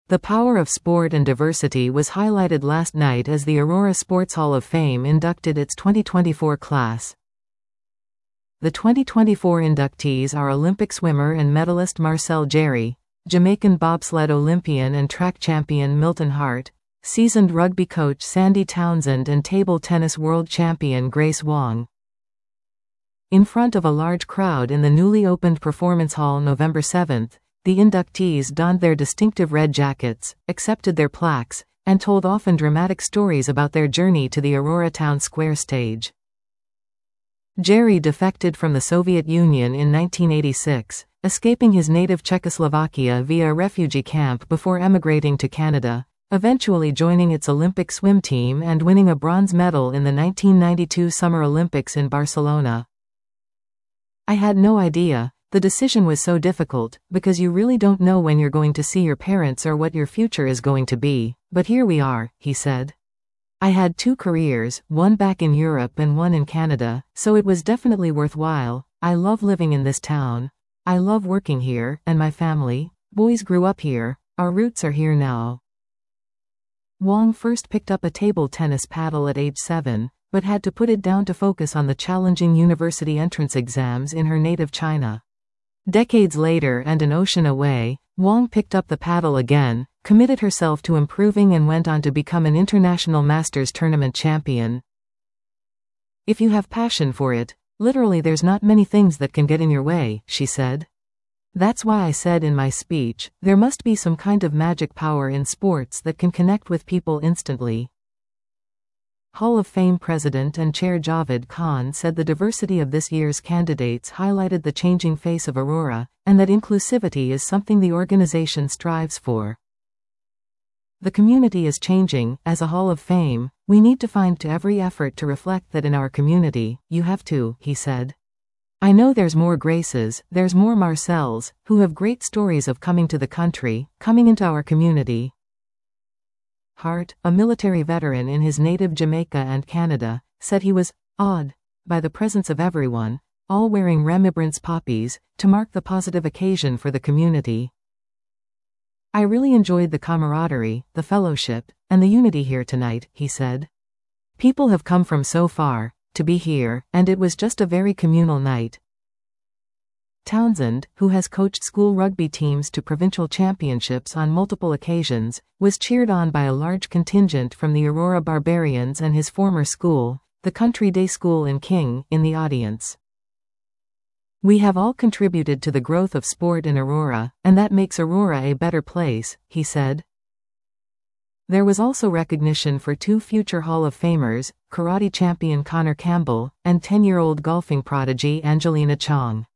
The power of sport and diversity was highlighted last night as the Aurora Sports Hall of Fame inducted its 2024 class. The 2024 inductees are Olympic swimmer and medalist Marcel Jarry, Jamaican bobsled Olympian and track champion Milton Hart, seasoned rugby coach Sandy Townsend and table tennis world champion Grace Wong. In front of a large crowd in the newly opened Performance Hall November 7, the inductees donned their distinctive red jackets, accepted their plaques, and told often dramatic stories about their journey to the Aurora Town Square stage. Jarry defected from the Soviet Union in 1986, escaping his native Czechoslovakia via a refugee camp before emigrating to Canada, eventually joining its Olympic swim team and winning a bronze medal in the 1992 Summer Olympics in Barcelona. "I had no idea. The decision was so difficult, because you really don't know when you're going to see your parents or what your future is going to be, but here we are," he said. "I had 2 careers, one back in Europe and one in Canada, so it was definitely worthwhile. I love living in this town. I love working here, and my family, boys grew up here, our roots are here now." Wong first picked up a table tennis paddle at age 7, but had to put it down to focus on the challenging university entrance exams in her native China. Decades later and an ocean away, Wong picked up the paddle again, committed herself to improving and went on to become an international Masters tournament champion. "If you have passion for it, literally there's not many things that can get in your way," she said. "That's why I said in my speech, there must be some kind of magic power in sports that can connect with people instantly." Hall of Fame President and Chair Javed Khan said the diversity of this year's candidates highlighted the changing face of Aurora, and that inclusivity is something the organization strives for. "The community is changing. As a Hall of Fame, we need to find to every effort to reflect that in our community, you have to," he said. "I know there's more Graces, there's more Marcels, who have great stories of coming to the country, coming into our community." Hart, a military veteran in his native Jamaica and Canada, said he was awed by the presence of everyone, all wearing remembrance poppies, to mark the positive occasion for the community. "I really enjoyed the camaraderie, the fellowship, and the unity here tonight," he said. "People have come from so far to be here, and it was just a very communal night." Townsend, who has coached school rugby teams to provincial championships on multiple occasions, was cheered on by a large contingent from the Aurora Barbarians and his former school, the Country Day School in King, in the audience. "We have all contributed to the growth of sport in Aurora, and that makes Aurora a better place," he said. There was also recognition for 2 future Hall of Famers, karate champion Connor Campbell, and 10-year-old golfing prodigy Angelina Chong.